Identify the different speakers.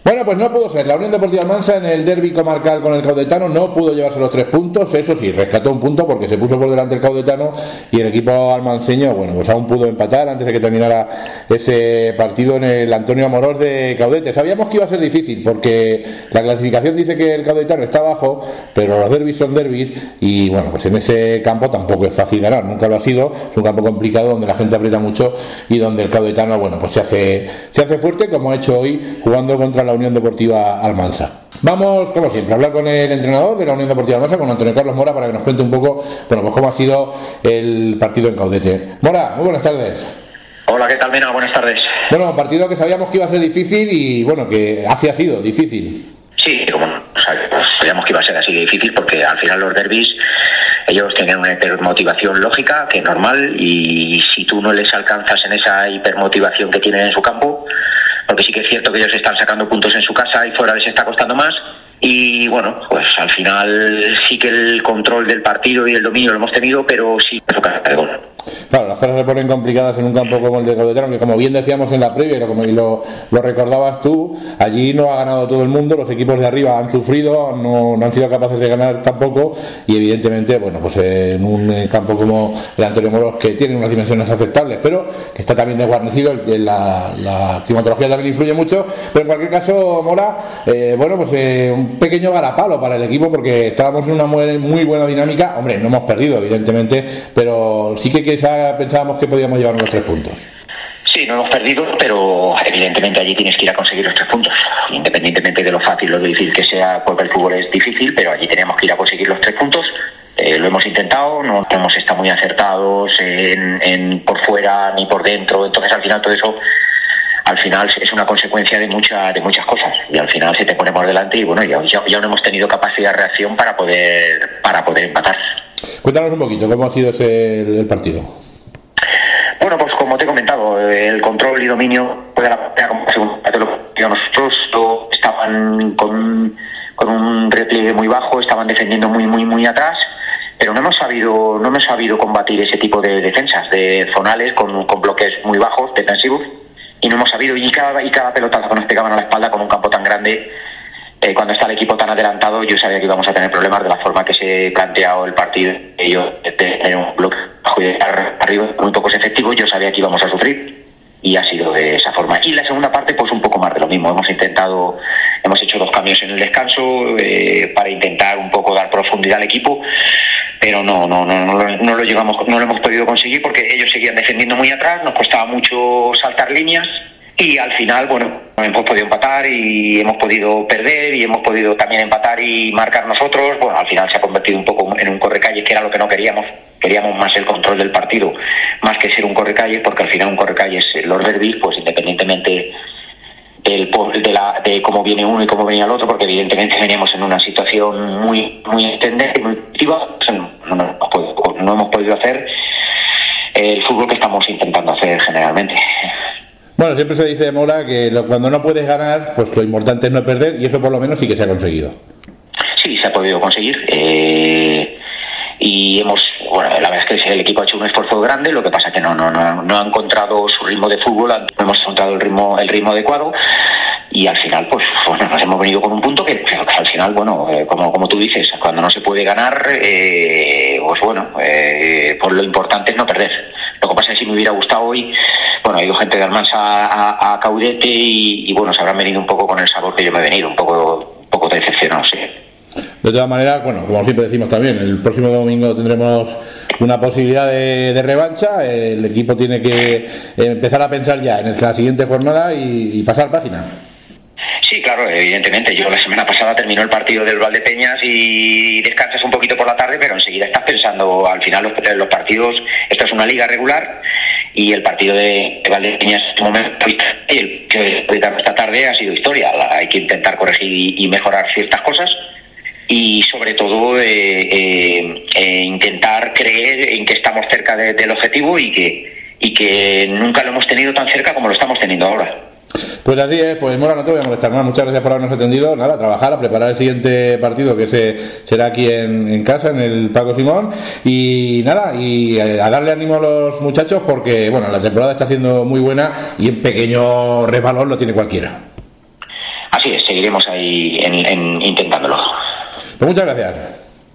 Speaker 1: Bueno, pues no pudo ser. La Unión Deportiva Almansa en el derbi comarcal con el Caudetano no pudo llevarse los 3 puntos. Eso sí, rescató un punto porque se puso por delante el Caudetano y el equipo almanseño, bueno, pues aún pudo empatar antes de que terminara ese partido en el Antonio Amorós de Caudete. Sabíamos que iba a ser difícil porque la clasificación dice que el Caudetano está abajo, pero los derbis son derbis y bueno, pues en ese campo tampoco es fácil ganar, nunca lo ha sido. Es un campo complicado donde la gente aprieta mucho y donde el Caudetano, bueno, pues se hace fuerte, como ha hecho hoy jugando contra la Unión Deportiva Almansa. Vamos, como siempre, a hablar con el entrenador de la Unión Deportiva Almansa, con Antonio Carlos Mora, para que nos cuente un poco, bueno, pues cómo ha sido el partido en Caudete. Mora, muy buenas tardes.
Speaker 2: Hola, ¿qué tal, Mena? Buenas tardes.
Speaker 1: Bueno, partido que sabíamos que iba a ser difícil y, bueno, que así ha sido, difícil.
Speaker 2: Sí, como sabíamos que iba a ser así de difícil porque al final los derbis, ellos tienen una hipermotivación lógica, que es normal, y si tú no les alcanzas en esa hipermotivación que tienen en su campo, porque sí que es cierto que ellos están sacando puntos en su casa y fuera les está costando más, y bueno, pues al final sí que el control del partido y el dominio lo hemos tenido, pero sí de gol.
Speaker 1: Claro, las cosas se ponen complicadas en un campo como el de Caudetano, que como bien decíamos en la previa, y lo recordabas tú, allí no ha ganado todo el mundo, los equipos de arriba han sufrido, no han sido capaces de ganar tampoco, y evidentemente, bueno, pues en un campo como el Antonio Moros, que tiene unas dimensiones aceptables, pero que está también desguarnecido, la climatología también influye mucho, pero en cualquier caso, Mora, bueno, pues un pequeño garapalo para el equipo, porque estábamos en una muy buena dinámica. Hombre, no hemos perdido, evidentemente, pero sí que pensábamos que podíamos llevarnos los 3 puntos.
Speaker 2: Sí, no hemos perdido, pero evidentemente allí tienes que ir a conseguir los 3 puntos, independientemente de lo fácil o lo difícil que sea, porque el fútbol es difícil, pero allí tenemos que ir a conseguir los 3 puntos. Lo hemos intentado, no hemos estado muy acertados por fuera ni por dentro, entonces al final todo eso es una consecuencia de muchas cosas, y al final se te pone por delante y bueno, ya no hemos tenido capacidad de reacción para poder empatar. Cuéntanos
Speaker 1: un poquito cómo ha sido el partido.
Speaker 2: Bueno, pues como te he comentado, el control y dominio de la partida, como según nosotros, estaban con un repliegue muy bajo, estaban defendiendo muy atrás, pero no hemos sabido combatir ese tipo de defensas, de zonales con bloques muy bajos defensivos, y no hemos sabido, y cada pelotazo que nos pegaban a la espalda con un campo tan grande, cuando está el equipo tan adelantado, yo sabía que íbamos a tener problemas de la forma que se planteado el partido. Ellos tener un bloque bajo y arriba muy pocos efectivos, yo sabía que íbamos a sufrir, y ha sido de esa forma. Y la segunda parte, pues un poco más de lo mismo. Hemos hecho 2 cambios en el descanso para intentar un poco dar profundidad al equipo, pero no lo hemos podido conseguir porque ellos seguían defendiendo muy atrás, nos costaba mucho saltar líneas. Y al final, bueno, hemos podido empatar y hemos podido perder y hemos podido también empatar y marcar nosotros. Bueno, al final se ha convertido un poco en un correcalles, que era lo que no queríamos. Queríamos más el control del partido, más que ser un correcalles, porque al final un correcalles, los derbis, pues independientemente de cómo viene uno y cómo venía el otro, porque evidentemente veníamos en una situación muy extendente, muy activa, no hemos podido hacer el fútbol que estamos intentando hacer generalmente.
Speaker 1: Bueno, siempre se dice, Mora, que cuando no puedes ganar, pues lo importante es no perder, y eso por lo menos sí que se ha conseguido.
Speaker 2: Sí, se ha podido conseguir. Y la verdad es que el equipo ha hecho un esfuerzo grande, lo que pasa es que no ha encontrado su ritmo de fútbol, no hemos encontrado el ritmo adecuado, y al final, pues bueno, nos hemos venido con un punto que al final, bueno, como tú dices, cuando no se puede ganar, pues bueno, pues lo importante es no perder. Lo que pasa es que si me hubiera gustado hoy, bueno, ha ido gente de Almansa a Caudete y bueno, se habrán venido un poco con el sabor que yo me he venido, un poco decepcionado, sí.
Speaker 1: De todas maneras, bueno, como siempre decimos también, el próximo domingo tendremos una posibilidad de revancha. El equipo tiene que empezar a pensar ya en la siguiente jornada y pasar página.
Speaker 2: Sí, claro, evidentemente. Yo la semana pasada terminó el partido del Valdepeñas y descansas un poquito por la tarde, pero enseguida estás pensando, al final los partidos, esto es una liga regular, y el partido de Valdepeñas en este momento y el que esta tarde ha sido historia. Hay que intentar corregir y mejorar ciertas cosas, y sobre todo intentar creer en que estamos cerca del objetivo y que nunca lo hemos tenido tan cerca como lo estamos teniendo ahora.
Speaker 1: Pues así es, pues Mora, no te voy a molestar más. Muchas gracias por habernos atendido. Nada, a trabajar, a preparar el siguiente partido, que será aquí en casa, en el Paco Simón. Y nada, y a darle ánimo a los muchachos, porque bueno, la temporada está siendo muy buena y un pequeño resbalón lo tiene cualquiera.
Speaker 2: Así Así es, seguiremos ahí intentándolo.
Speaker 1: Pues muchas gracias.